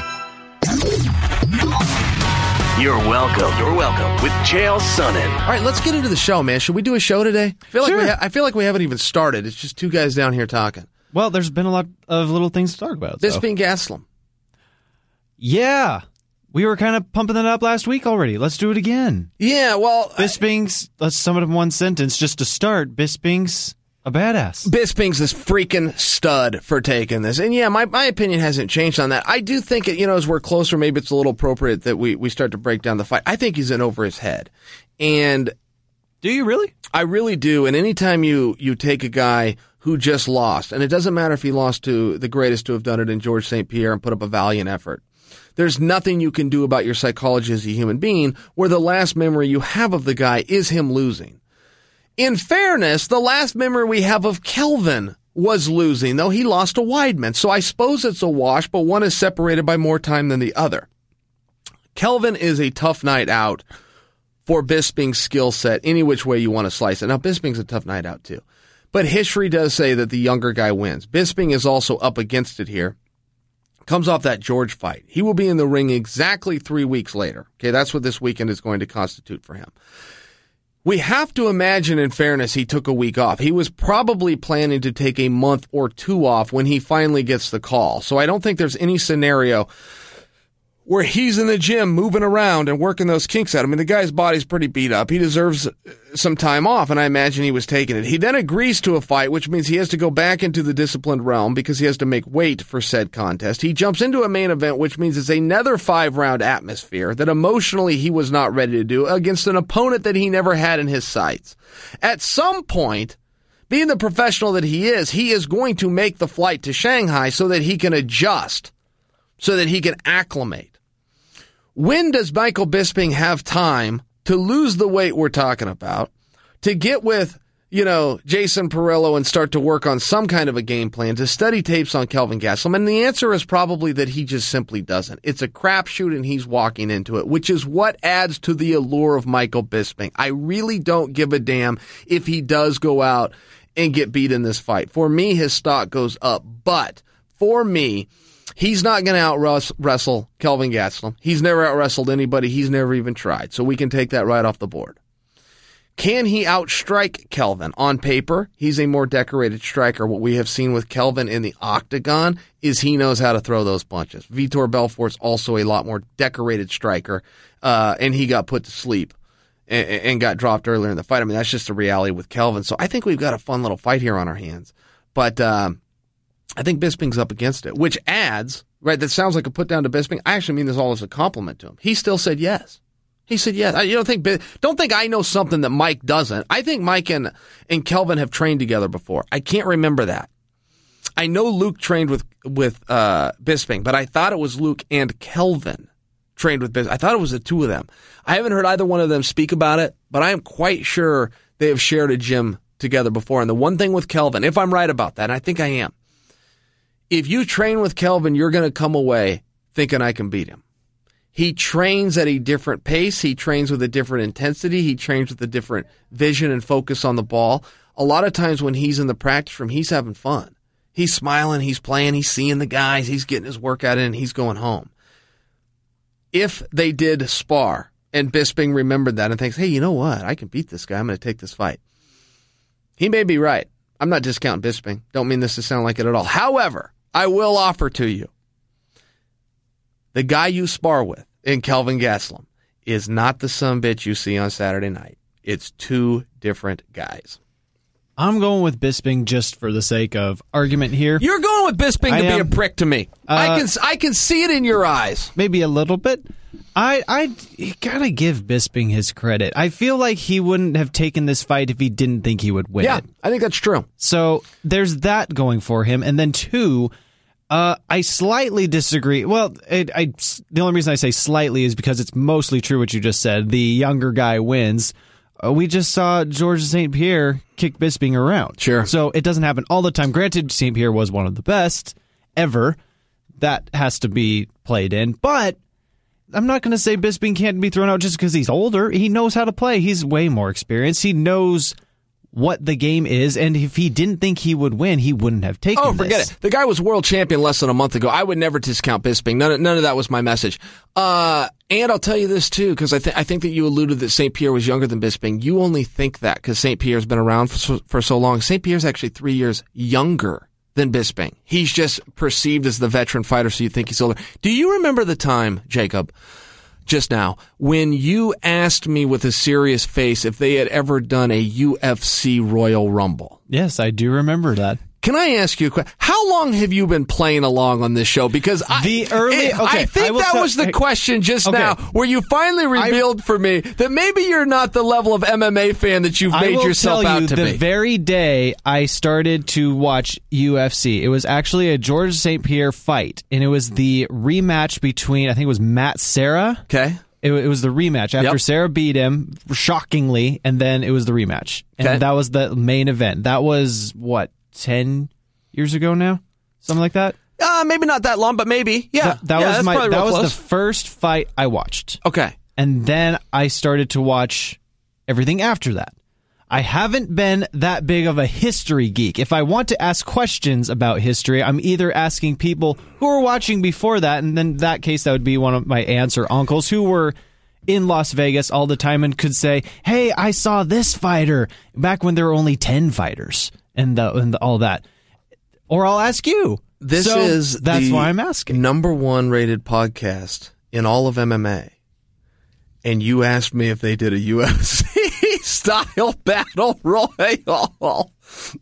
You're welcome. You're welcome with Chael Sonnen. All right, let's get into the show, man. Should we do a show today? I feel like, Sure. we, ha- I feel like we haven't even started. It's just two guys down here talking. Well, there's been a lot of little things to talk about. This so. being Gaslam. Yeah. We were kind of pumping it up last week already. Let's do it again. Yeah, well, Bisping's, let's sum it up in one sentence. Just to start, Bisping's a badass. Bisping's this freaking stud for taking this. And yeah, my, my opinion hasn't changed on that. I do think, it, you know, as we're closer, maybe it's a little appropriate that we, we start to break down the fight. I think he's in over his head. And Do you really? I really do. And anytime you, you take a guy who just lost, and it doesn't matter if he lost to the greatest to have done it in George Saint Pierre and put up a valiant effort, there's nothing you can do about your psychology as a human being where the last memory you have of the guy is him losing. In fairness, the last memory we have of Kelvin was losing, though he lost to Weidman. So I suppose it's a wash, but one is separated by more time than the other. Kelvin is a tough night out for Bisping's skill set, any which way you want to slice it. Now, Bisping's a tough night out, too. But history does say that the younger guy wins. Bisping is also up against it here. Comes off that George fight. He will be in the ring exactly three weeks later. Okay, that's what this weekend is going to constitute for him. We have to imagine, in fairness, he took a week off. He was probably planning to take a month or two off when he finally gets the call. So I don't think there's any scenario where he's in the gym moving around and working those kinks out. I mean, the guy's body's pretty beat up. He deserves some time off, and I imagine he was taking it. He then agrees to a fight, which means he has to go back into the disciplined realm because he has to make weight for said contest. He jumps into a main event, which means it's another five-round atmosphere that emotionally he was not ready to do against an opponent that he never had in his sights. At some point, being the professional that he is, he is going to make the flight to Shanghai so that he can adjust, so that he can acclimate. When does Michael Bisping have time to lose the weight we're talking about, to get with, you know, Jason Perillo and start to work on some kind of a game plan, to study tapes on Kelvin Gastelum? And the answer is probably that he just simply doesn't. It's a crapshoot and he's walking into it, which is what adds to the allure of Michael Bisping. I really don't give a damn if he does go out and get beat in this fight. For me, his stock goes up. But for me, he's not going to out-wrestle Kelvin Gastelum. He's never out-wrestled anybody. He's never even tried. So we can take that right off the board. Can he outstrike Kelvin? On paper, he's a more decorated striker. What we have seen with Kelvin in the octagon is he knows how to throw those punches. Vitor Belfort's also a lot more decorated striker, uh, and he got put to sleep and, and got dropped earlier in the fight. I mean, that's just the reality with Kelvin. So I think we've got a fun little fight here on our hands. But um, I think Bisping's up against it, which adds, right, that sounds like a put down to Bisping. I actually mean this all as a compliment to him. He still said yes. He said yes. You don't think don't think I know something that Mike doesn't. I think Mike and, and Kelvin have trained together before. I can't remember that. I know Luke trained with with uh, Bisping, but I thought it was Luke and Kelvin trained with Bisping. I thought it was the two of them. I haven't heard either one of them speak about it, but I am quite sure they have shared a gym together before. And the one thing with Kelvin, if I'm right about that, and I think I am, if you train with Kelvin, you're going to come away thinking I can beat him. He trains at a different pace. He trains with a different intensity. He trains with a different vision and focus on the ball. A lot of times when he's in the practice room, he's having fun. He's smiling, he's playing, he's seeing the guys, he's getting his workout in, he's going home. If they did spar and Bisping remembered that and thinks, hey, you know what? I can beat this guy. I'm going to take this fight. He may be right. I'm not discounting Bisping. Don't mean this to sound like it at all. However, I will offer to you, the guy you spar with in Kelvin Gastelum is not the sumbitch you see on Saturday night. It's two different guys. I'm going with Bisping just for the sake of argument here. You're going with Bisping I to am, be a prick to me. Uh, I can I can see it in your eyes. Maybe a little bit. I I gotta give Bisping his credit. I feel like he wouldn't have taken this fight if he didn't think he would win yeah, it. I think that's true. So there's that going for him. And then two, uh, I slightly disagree. Well, it, I the only reason I say slightly is because it's mostly true what you just said. The younger guy wins. Uh, we just saw Georges Saint Pierre kick Bisping around. Sure. So it doesn't happen all the time. Granted, Saint Pierre was one of the best ever. That has to be played in. But I'm not going to say Bisping can't be thrown out just because he's older. He knows how to play. He's way more experienced. He knows what the game is, and if he didn't think he would win, he wouldn't have taken Oh, forget this. it. The guy was world champion less than a month ago. I would never discount Bisping. None of, none of that was my message. Uh, and I'll tell you this, too, because I, th- I think that you alluded that Saint Pierre was younger than Bisping. You only think that because Saint Pierre's been around for so, for so long. Saint Pierre's actually three years younger than Bisping. He's just perceived as the veteran fighter, so you think he's older. Do you remember the time, Jacob, just now, when you asked me with a serious face if they had ever done a U F C Royal Rumble? Yes, I do remember that. Can I ask you a question? How long have you been playing along on this show? Because I, The early- it- okay, I think I will that tell- was the hey, question just okay. now, where you finally revealed for me that maybe you're not the level of M M A fan that you've I made will yourself tell out you, to the be. very day I started to watch U F C, it was actually a Georges Saint Pierre fight, and it was the rematch between, I think it was Matt Serra. Okay. It, it was the rematch after Yep. Serra beat him, shockingly, and then it was the rematch. And Okay. that was the main event. That was, what, ten years ago now? Something like that? Uh, maybe not that long, but maybe. Yeah. That, that yeah, was that's my probably that real was close. the first fight I watched. Okay. And then I started to watch everything after that. I haven't been that big of a history geek. If I want to ask questions about history, I'm either asking people who were watching before that, and then in that case, that would be one of my aunts or uncles who were in Las Vegas all the time and could say, hey, I saw this fighter back when there were only ten fighters and, the, and the, all that. Or I'll ask you. This so is that's the why I'm asking. number one rated podcast in all of M M A. And you asked me if they did a U F C style battle royal.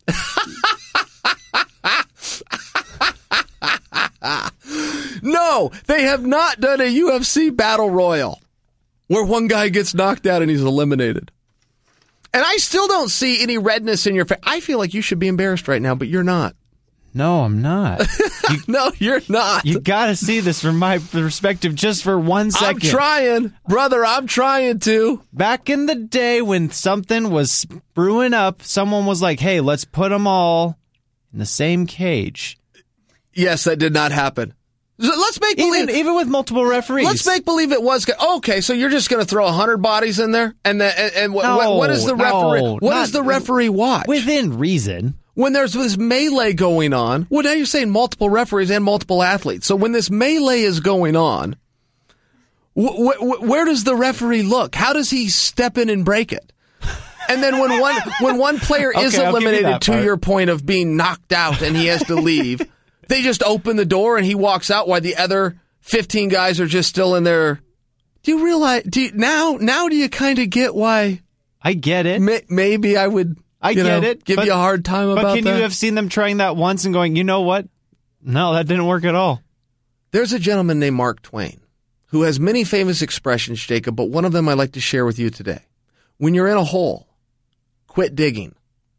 No, they have not done a U F C battle royal where one guy gets knocked out and he's eliminated. And I still don't see any redness in your face. I feel like you should be embarrassed right now, but you're not. No, I'm not. You, no, you're not. You got to see this from my perspective just for one second. I'm trying. Brother, I'm trying to. Back in the day when something was brewing up, someone was like, hey, let's put them all in the same cage. Yes, that did not happen. Let's make believe. Even, even with multiple referees. Let's make believe it was. Okay, so you're just going to throw one hundred bodies in there? And the, and, and what, no, what, what is the referee? No, what does the referee watch? Within reason. When there's this melee going on, well, now you're saying multiple referees and multiple athletes. So when this melee is going on, wh- wh- where does the referee look? How does he step in and break it? And then when one when one player okay, is I'll give you eliminated, that to part. your point of being knocked out and he has to leave, they just open the door and he walks out while the other fifteen guys are just still in there. Do you realize? Do you, now? Now do you kind of get why? I get it. May, maybe I would. I you get know, it. Give but, you a hard time about that. But can you have seen them trying that once and going, you know what? No, that didn't work at all. There's a gentleman named Mark Twain who has many famous expressions, Jacob, but one of them I'd like to share with you today. When you're in a hole, quit digging.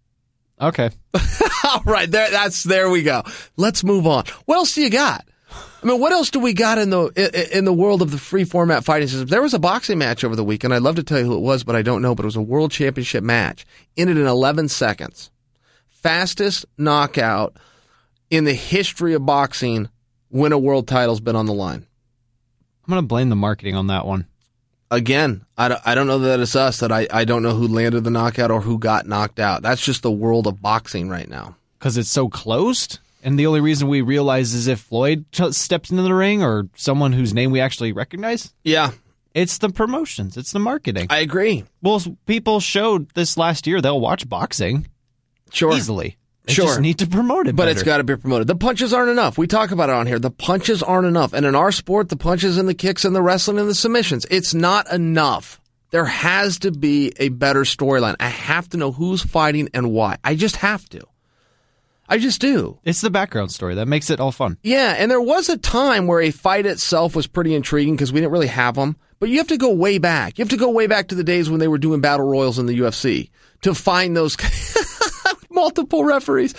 Okay. All right, there. That's there we go. Let's move on. What else do you got? I mean, what else do we got in the in the world of the free format fighting system? There was a boxing match over the weekend. I'd love to tell you who it was, but I don't know. But it was a world championship match. Ended in eleven seconds. Fastest knockout in the history of boxing when a world title's been on the line. I'm going to blame the marketing on that one. Again, I don't, I don't know that it's us, that I, I don't know who landed the knockout or who got knocked out. That's just the world of boxing right now. Because it's so closed? And the only reason we realize is if Floyd t- steps into the ring or someone whose name we actually recognize? Yeah. It's the promotions. It's the marketing. I agree. Well, people showed this last year they'll watch boxing Sure. easily. They Sure. just need to promote it But better. it's got to be promoted. The punches aren't enough. We talk about it on here. The punches aren't enough. And in our sport, the punches and the kicks and the wrestling and the submissions, it's not enough. There has to be a better storyline. I have to know who's fighting and why. I just have to. I just do. It's the background story that makes it all fun. Yeah, and there was a time where a fight itself was pretty intriguing because we didn't really have them. But you have to go way back. You have to go way back to the days when they were doing battle royals in the U F C to find those multiple referees.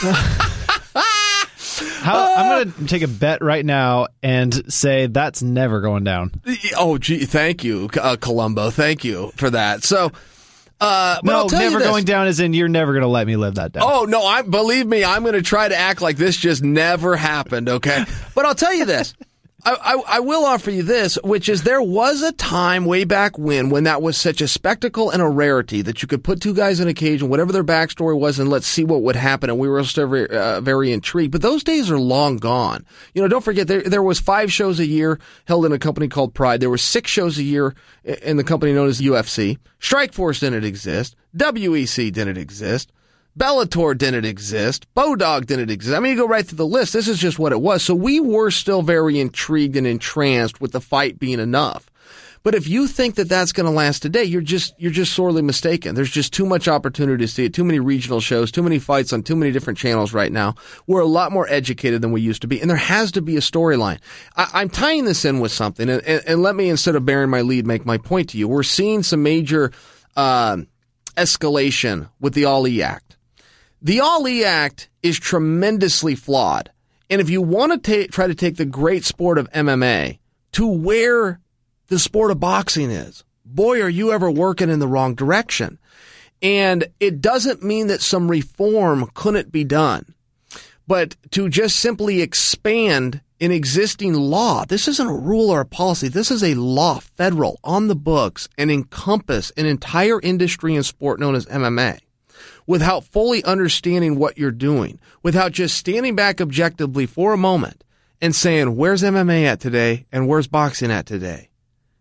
How, I'm going to take a bet right now and say that's never going down. Oh, gee, thank you, uh, Columbo. Thank you for that. So, uh, but no, I'll tell never you this. going down as in you're never going to let me live that down. Oh, no, I believe me, I'm going to try to act like this just never happened, okay? But I'll tell you this. I, I, I will offer you this, which is there was a time way back when when that was such a spectacle and a rarity that you could put two guys in a cage and whatever their backstory was and let's see what would happen, and we were still very, uh, very intrigued. But those days are long gone. You know, don't forget, there, there was five shows a year held in a company called Pride. There were six shows a year in the company known as U F C. Strikeforce didn't exist. W E C didn't exist. Bellator didn't exist. Bodog didn't exist. I mean, you go right through the list. This is just what it was. So we were still very intrigued and entranced with the fight being enough. But if you think that that's going to last today, you're just you're just sorely mistaken. There's just too much opportunity to see it. Too many regional shows, too many fights on too many different channels right now. We're a lot more educated than we used to be, and there has to be a storyline. I'm tying this in with something, and, and, and let me, instead of bearing my lead, make my point to you. We're seeing some major uh, escalation with the Ali Act. The Ali Act is tremendously flawed. And if you want to ta- try to take the great sport of M M A to where the sport of boxing is, boy, are you ever working in the wrong direction. And it doesn't mean that some reform couldn't be done. But to just simply expand an existing law, this isn't a rule or a policy. This is a law, federal, on the books, and encompass an entire industry and sport known as M M A. Without fully understanding what you're doing, without just standing back objectively for a moment and saying, where's M M A at today and where's boxing at today?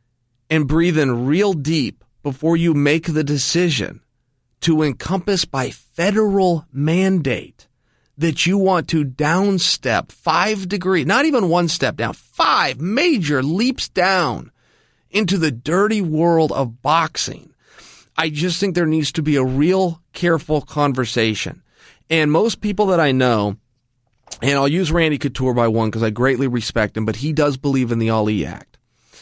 and breathe in real deep before you make the decision to encompass by federal mandate that you want to downstep five degrees, not even one step down, five major leaps down into the dirty world of boxing. I just think there needs to be a real careful conversation. And most people that I know, and I'll use Randy Couture by one because I greatly respect him, but he does believe in the Ali Act.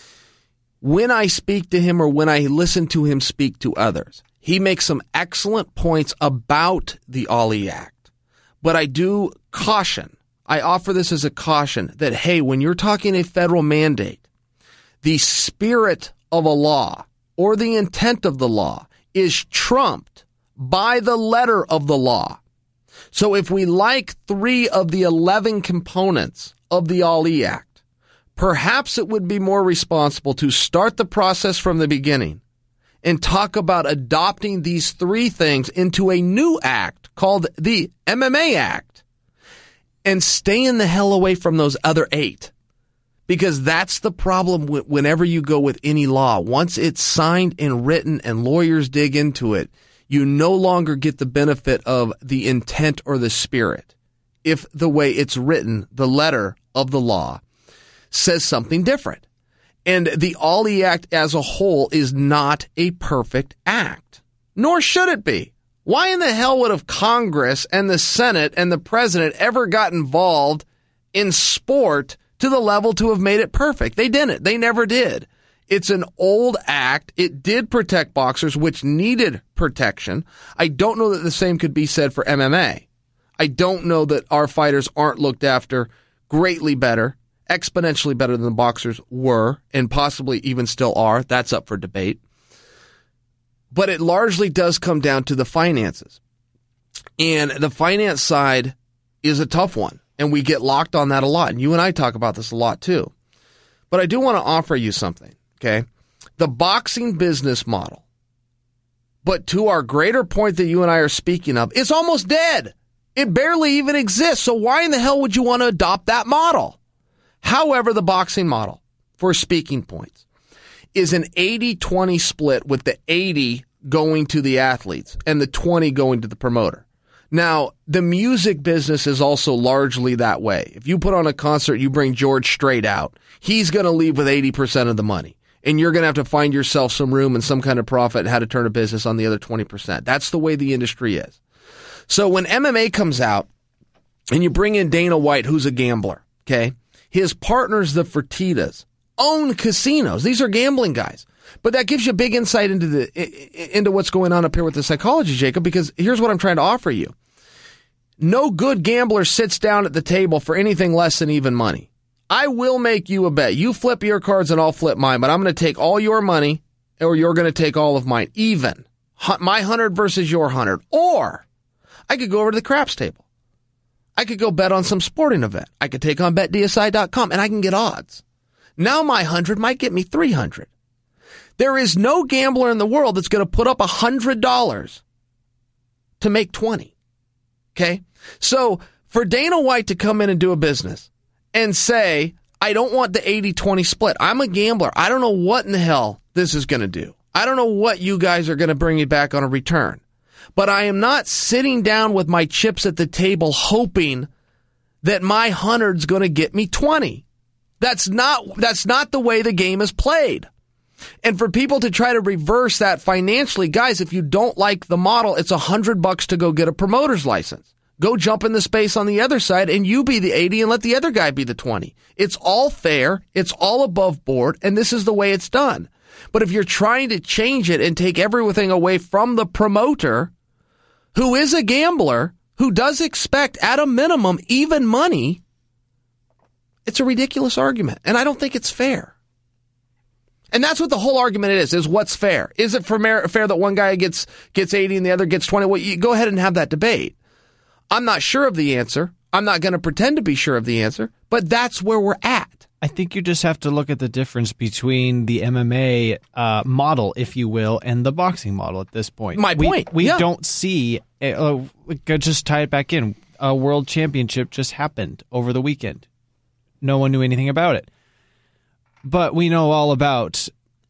When I speak to him or when I listen to him speak to others, he makes some excellent points about the Ali Act. But I do caution, I offer this as a caution that, hey, when you're talking a federal mandate, the spirit of a law or the intent of the law is trumped by the letter of the law. So if we like three of the eleven components of the Ali Act, perhaps it would be more responsible to start the process from the beginning and talk about adopting these three things into a new act called the M M A Act and staying the hell away from those other eight. Because that's the problem whenever you go with any law. Once it's signed and written and lawyers dig into it, you no longer get the benefit of the intent or the spirit if the way it's written, the letter of the law, says something different. And the Ali Act as a whole is not a perfect act, nor should it be. Why in the hell would have Congress and the Senate and the president ever got involved in sport to the level to have made it perfect? They didn't. They never did. It's an old act. It did protect boxers, which needed protection. I don't know that the same could be said for M M A. I don't know that our fighters aren't looked after greatly better, exponentially better than the boxers were, and possibly even still are. That's up for debate. But it largely does come down to the finances. And the finance side is a tough one, and we get locked on that a lot. And you and I talk about this a lot too. But I do want to offer you something. Okay, the boxing business model, but to our greater point that you and I are speaking of, it's almost dead. It barely even exists. So why in the hell would you want to adopt that model? However, the boxing model, for speaking points, is an eighty twenty split with the eighty going to the athletes and the twenty going to the promoter. Now, the music business is also largely that way. If you put on a concert, you bring George Strait out, he's going to leave with eighty percent of the money. And you're going to have to find yourself some room and some kind of profit and how to turn a business on the other twenty percent. That's the way the industry is. So when M M A comes out and you bring in Dana White, who's a gambler, okay, his partners, the Fertittas, own casinos. These are gambling guys. But that gives you a big insight into the into what's going on up here with the psychology, Jacob, because here's what I'm trying to offer you. No good gambler sits down at the table for anything less than even money. I will make you a bet. You flip your cards and I'll flip mine, but I'm going to take all your money or you're going to take all of mine. Even. My hundred versus your hundred. Or I could go over to the craps table. I could go bet on some sporting event. I could take on bet D S I dot com and I can get odds. Now my hundred might get me three hundred. There is no gambler in the world that's going to put up one hundred dollars to make twenty. Okay? So for Dana White to come in and do a business and say, I don't want the eighty twenty split. I'm a gambler. I don't know what in the hell this is going to do. I don't know what you guys are going to bring me back on a return. But I am not sitting down with my chips at the table hoping that my hundred's going to get me twenty. That's not, that's not the way the game is played. And for people to try to reverse that financially, guys, if you don't like the model, it's a hundred bucks to go get a promoter's license. Go jump in the space on the other side and you be the eighty and let the other guy be the twenty. It's all fair. It's all above board. And this is the way it's done. But if you're trying to change it and take everything away from the promoter, who is a gambler, who does expect at a minimum even money, it's a ridiculous argument. And I don't think it's fair. And that's what the whole argument is, is what's fair. Is it fair, fair that one guy gets gets eighty and the other gets twenty? Well, you go ahead and have that debate. I'm not sure of the answer. I'm not going to pretend to be sure of the answer, but that's where we're at. I think you just have to look at the difference between the M M A uh, model, if you will, and the boxing model at this point. My we, point. We yeah. don't see, uh, just tie it back in, a world championship just happened over the weekend. No one knew anything about it. But we know all about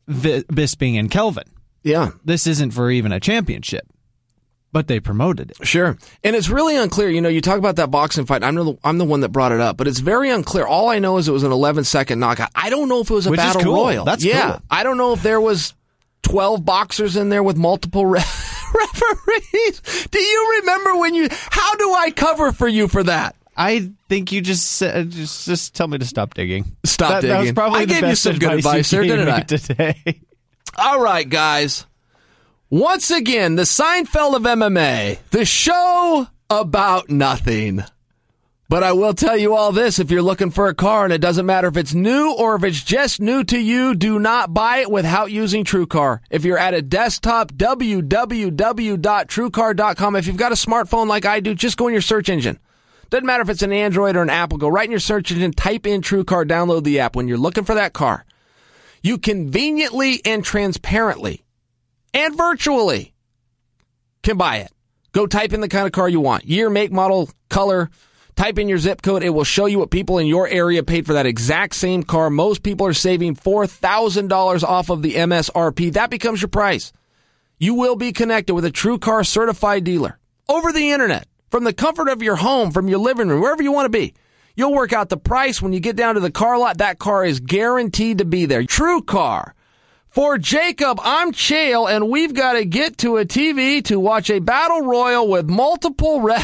v- Bisping and Kelvin. Yeah. This isn't for even a championship, but they promoted it. Sure. And it's really unclear. You know, you talk about that boxing fight. I'm the, I'm the one that brought it up, but it's very unclear. All I know is it was an eleven-second knockout. I don't know if it was a Which is battle cool. royal. That's yeah. cool. I don't know if there was twelve boxers in there with multiple re- referees. Do you remember when you... How do I cover for you for that? I think you just said, just just tell me to stop digging. Stop that, digging. That was probably I the gave best you some good advice you there, gave didn't me I? Today. All right, guys. Once again, the Seinfeld of M M A, the show about nothing. But I will tell you all this, if you're looking for a car, and it doesn't matter if it's new or if it's just new to you, do not buy it without using TrueCar. If you're at a desktop, w w w dot true car dot com. If you've got a smartphone like I do, just go in your search engine. Doesn't matter if it's an Android or an Apple. Go right in your search engine, type in TrueCar, download the app. When you're looking for that car, you conveniently and transparently and virtually can buy it. Go type in the kind of car you want. Year, make, model, color. Type in your zip code. It will show you what people in your area paid for that exact same car. Most people are saving four thousand dollars off of the M S R P. That becomes your price. You will be connected with a TrueCar certified dealer over the internet, from the comfort of your home, from your living room, wherever you want to be. You'll work out the price. When you get down to the car lot, that car is guaranteed to be there. TrueCar. For Jacob, I'm Chael, and we've got to get to a T V to watch a battle royal with multiple re-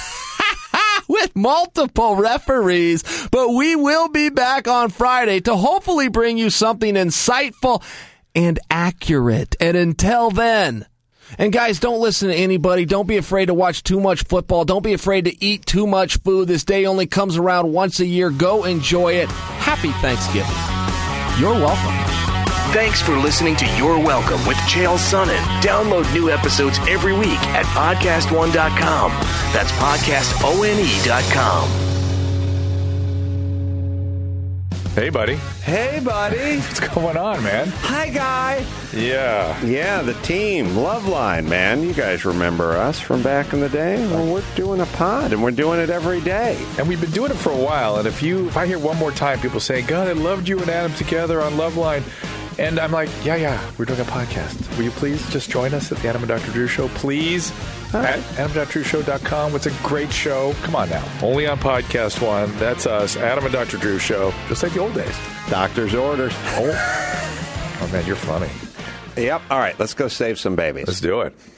with multiple referees. But we will be back on Friday to hopefully bring you something insightful and accurate. And until then, and guys, don't listen to anybody. Don't be afraid to watch too much football. Don't be afraid to eat too much food. This day only comes around once a year. Go enjoy it. Happy Thanksgiving. You're welcome. Thanks for listening to You're Welcome with Chael Sonnen. Download new episodes every week at podcast one dot com. That's podcast one dot com. Hey, buddy. Hey, buddy. What's going on, man? Hi, guy. Yeah. Yeah, the team, Loveline, man. You guys remember us from back in the day? Well, we're doing a pod, and we're doing it every day. And we've been doing it for a while. And if you, if I hear one more time people saying, God, I loved you and Adam together on Loveline. And I'm like, yeah, yeah, we're doing a podcast. Will you please just join us at the Adam and Doctor Drew Show, please? All right. At adam dot true show dot com. It's a great show. Come on now. Only on Podcast One. That's us, Adam and Doctor Drew Show, just like the old days. Doctor's orders. Oh, oh man, you're funny. Yep. All right, let's go save some babies. Let's do it.